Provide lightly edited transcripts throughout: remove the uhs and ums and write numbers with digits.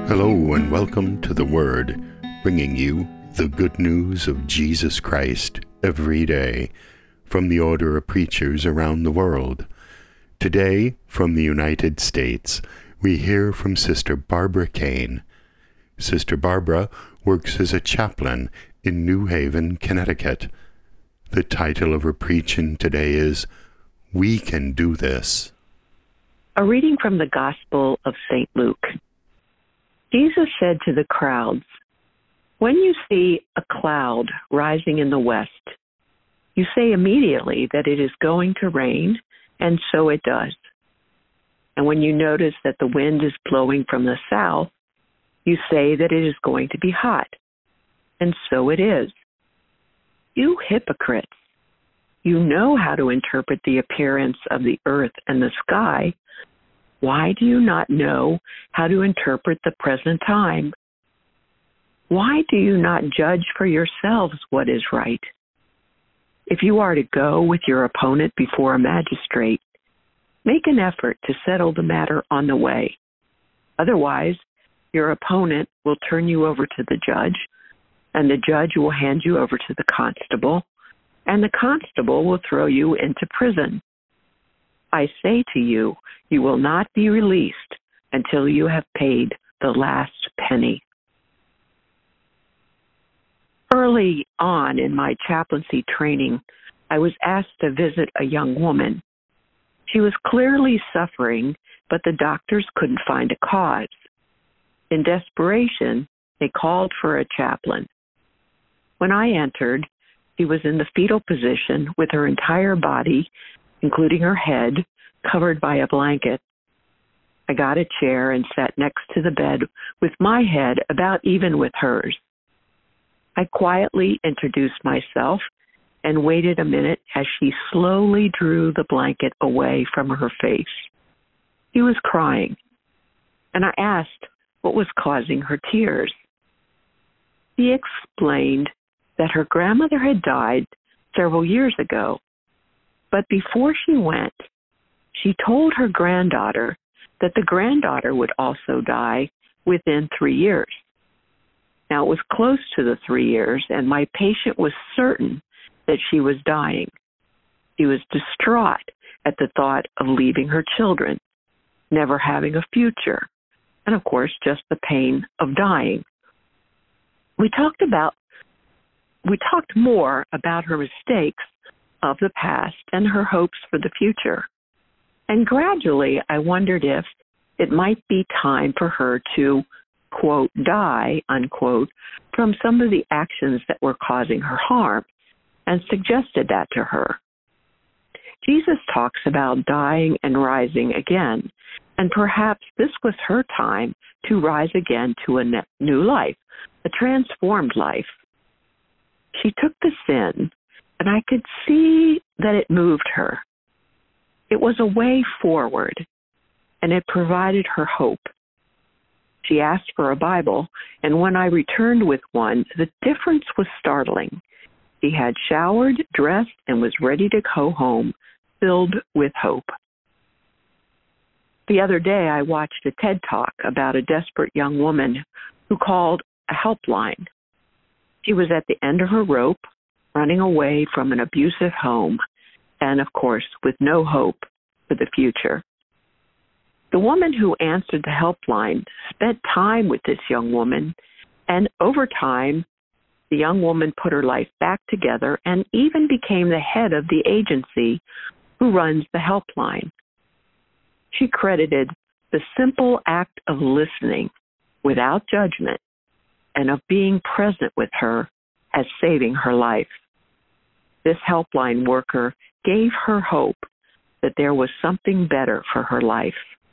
Hello and welcome to The Word, bringing you the good news of Jesus Christ every day from the order of preachers around the world. Today, from the United States, we hear from Sister Barbara Kane. Sister Barbara works as a chaplain in New Haven, Connecticut. The title of her preaching today is, We Can Do This. A reading from the Gospel of St. Luke. Jesus said to the crowds, "When you see a cloud rising in the west, you say immediately that it is going to rain, and so it does. And when you notice that the wind is blowing from the south, you say that it is going to be hot, and so it is. You hypocrites, you know how to interpret the appearance of the earth and the sky. Why do you not know how to interpret the present time? Why do you not judge for yourselves what is right? If you are to go with your opponent before a magistrate, make an effort to settle the matter on the way. Otherwise, your opponent will turn you over to the judge, and the judge will hand you over to the constable, and the constable will throw you into prison. I say to you, you will not be released until you have paid the last penny." Early on in my chaplaincy training, I was asked to visit a young woman. She was clearly suffering, but the doctors couldn't find a cause. In desperation, they called for a chaplain. When I entered, she was in the fetal position with her entire body, including her head, covered by a blanket. I got a chair and sat next to the bed with my head about even with hers. I quietly introduced myself and waited a minute as she slowly drew the blanket away from her face. She was crying, and I asked what was causing her tears. She explained that her grandmother had died several years ago. But before she went, she told her granddaughter that the granddaughter would also die within 3 years. Now, it was close to the 3 years, and my patient was certain that she was dying. She was distraught at the thought of leaving her children, never having a future, and of course, just the pain of dying. We talked more about her mistakes of the past and her hopes for the future. And gradually, I wondered if it might be time for her to, quote, die, unquote, from some of the actions that were causing her harm, and suggested that to her. Jesus talks about dying and rising again, and perhaps this was her time to rise again to a new life, a transformed life. She took this in, and I could see that it moved her. It was a way forward, and it provided her hope. She asked for a Bible, and when I returned with one, the difference was startling. She had showered, dressed, and was ready to go home, filled with hope. The other day, I watched a TED Talk about a desperate young woman who called a helpline. She was at the end of her rope, running away from an abusive home, and of course, with no hope for the future. The woman who answered the helpline spent time with this young woman, and over time, the young woman put her life back together and even became the head of the agency who runs the helpline. She credited the simple act of listening without judgment and of being present with her as saving her life. This helpline worker gave her hope that there was something better for her life.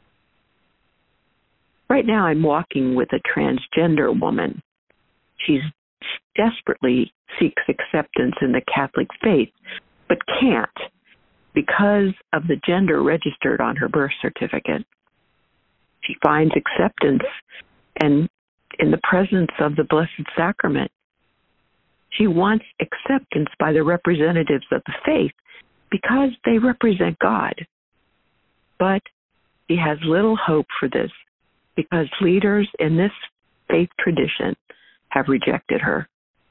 Right now, I'm walking with a transgender woman. She desperately seeks acceptance in the Catholic faith, but can't because of the gender registered on her birth certificate. She finds acceptance and in the presence of the Blessed Sacrament. She wants acceptance by the representatives of the faith because they represent God. But she has little hope for this because leaders in this faith tradition have rejected her.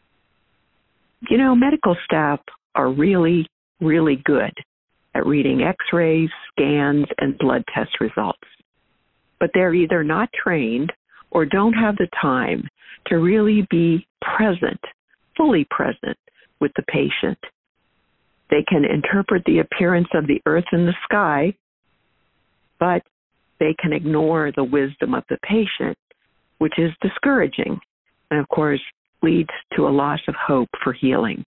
You know, medical staff are really, really good at reading x-rays, scans, and blood test results. But they're either not trained or don't have the time to really be present, fully present with the patient. They can interpret the appearance of the earth and the sky, but they can ignore the wisdom of the patient, which is discouraging and, of course, leads to a loss of hope for healing.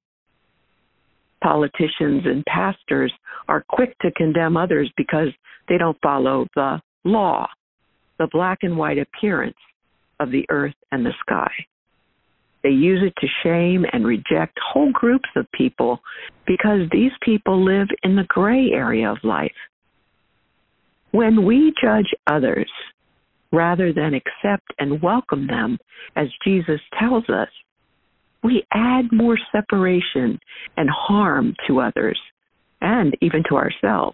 Politicians and pastors are quick to condemn others because they don't follow the law, the black and white appearance of the earth and the sky. They use it to shame and reject whole groups of people because these people live in the gray area of life. When we judge others rather than accept and welcome them, as Jesus tells us, we add more separation and harm to others and even to ourselves.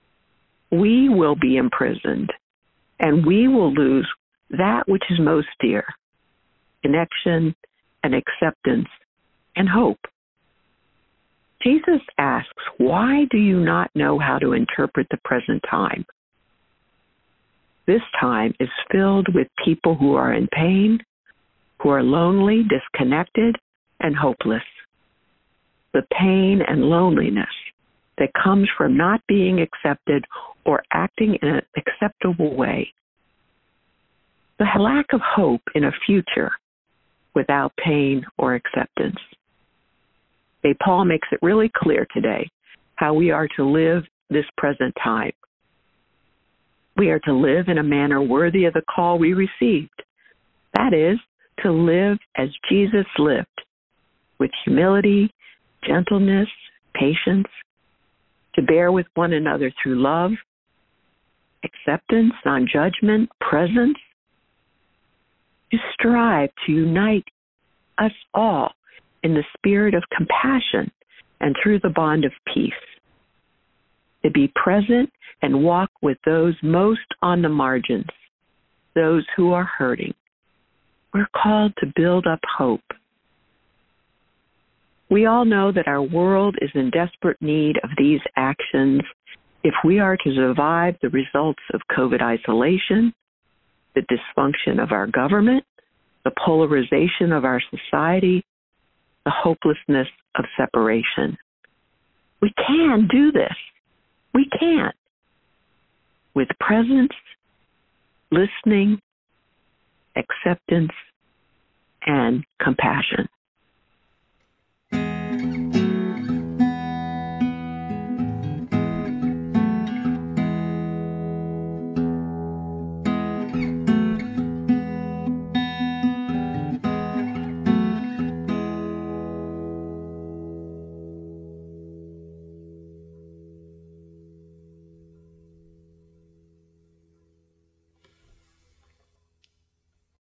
We will be imprisoned and we will lose that which is most dear, connection and acceptance and hope. Jesus asks, why do you not know how to interpret the present time? This time is filled with people who are in pain, who are lonely, disconnected, and hopeless. The pain and loneliness that comes from not being accepted or acting in an acceptable way. The lack of hope in a future without pain or acceptance. St. Paul makes it really clear today how we are to live this present time. We are to live in a manner worthy of the call we received. That is, to live as Jesus lived, with humility, gentleness, patience, to bear with one another through love, acceptance, non-judgment, presence, to strive to unite us all in the spirit of compassion and through the bond of peace, to be present and walk with those most on the margins, those who are hurting. We're called to build up hope. We all know that our world is in desperate need of these actions if we are to survive the results of COVID isolation, the dysfunction of our government, the polarization of our society, the hopelessness of separation. We can do this. We can. With presence, listening, acceptance, and compassion.